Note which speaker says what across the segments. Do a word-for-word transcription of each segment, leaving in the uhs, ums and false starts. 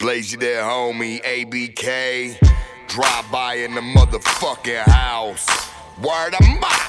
Speaker 1: Blaze you there, homie, A B K. Drive by in the motherfucking house. Word of mouth.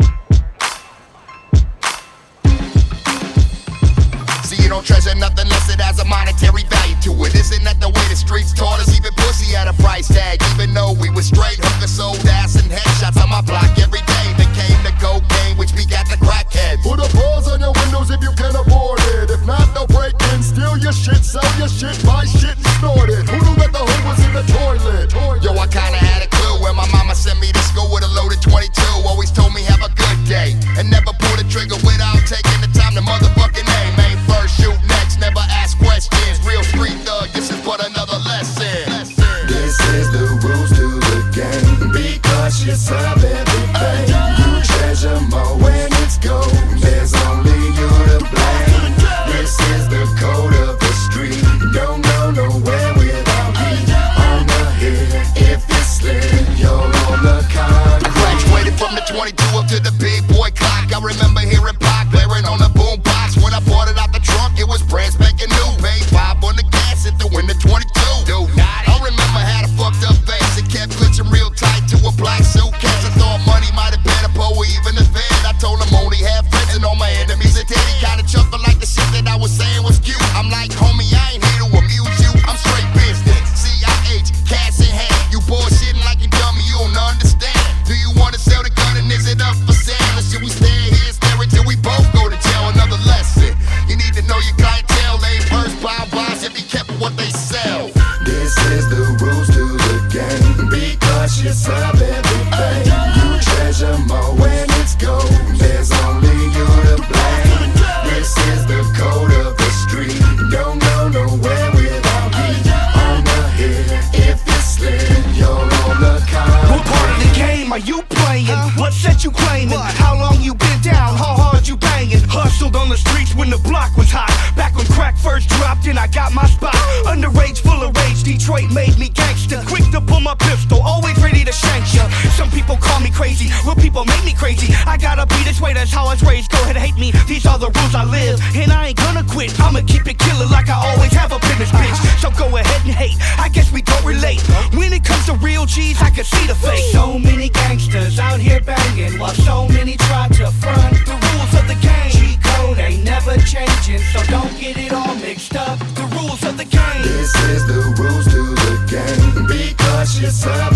Speaker 1: See, you don't treasure nothing unless it has a monetary value to it. Isn't that the way the streets taught us? Even pussy had a price tag. Even though we was straight hookers, sold ass and headshots on my block every day. Then came the cocaine, which we got the crackheads.
Speaker 2: Put a pause on your windows if you can afford it. If not, they'll break in, steal your shit, sell your shit, buy shit and snort it. Who knew that the hood was in the toilet? toilet.
Speaker 1: Yo, I kinda had a clue when my mama sent me to school with a loaded twenty-two. Always told me have a good day and never pull the trigger without taking the time to motherfucking aim. Aim first, shoot next, never ask questions. Real street thug, this is but another lesson.
Speaker 2: This is the rules to the game. Be cautious of everything. You treasure more when it's gold. There's only you to blame. This is the code of the street. Don't go nowhere without me. On the hill, if you slip, you're on the con.
Speaker 1: Graduated from the twenty-two up to the big boy clock. I remember hearing Pac blaring on the boombox. When I bought it out the trunk, it was brand spanking new. Paid five on the gas and threw in the twenty-two. Dude, I remember had a fucked up face. It kept clutching real tight to a black suitcase. I thought money might have been a poe, even a Fed. I told him only have friends and all my enemies are dead. He kinda chuckled like the shit that I was saying was cute. I'm like, homie, I ain't here to amuse you. I'm straight business, C I H, cash in hand. You bullshitting like you dummy, you don't understand. Do you wanna sell the gun and is it up for sale? Or should we stay here, stare until we both go to jail? Another lesson, you need to know your clientele. Ain't first buy buys if you kept what they sell.
Speaker 2: This is the rules to the game. Be cautious of everything. You treasure more when it's gold. There's only you to blame. This is the code of the street. Don't go nowhere without me. On the hill, if you slip, you're on the con.
Speaker 3: What part of the game are you playing? What set you claiming? How long you been down? How hard you banging? Hustled on the streets when the block was hot. Back when crack first dropped and I got my spot. Underage, full of rage, Detroit made me gangster. Quick to pull my pistol, always ready to shank ya. Some people call me crazy, well people make me crazy. I gotta be this way, that's how I was raised. Go ahead and hate me, these are the rules I live. And I ain't gonna quit, I'ma keep it killer like I always have up in this bitch. So go ahead and hate, I guess we don't relate. When it comes to real G's, I can see the face. So many gangsters out here banging, while so many try to front. The rules of the game, G-code ain't never changing, so don't get it all mixed up. The rules of the game.
Speaker 2: This is the rules to the game. Be cautious of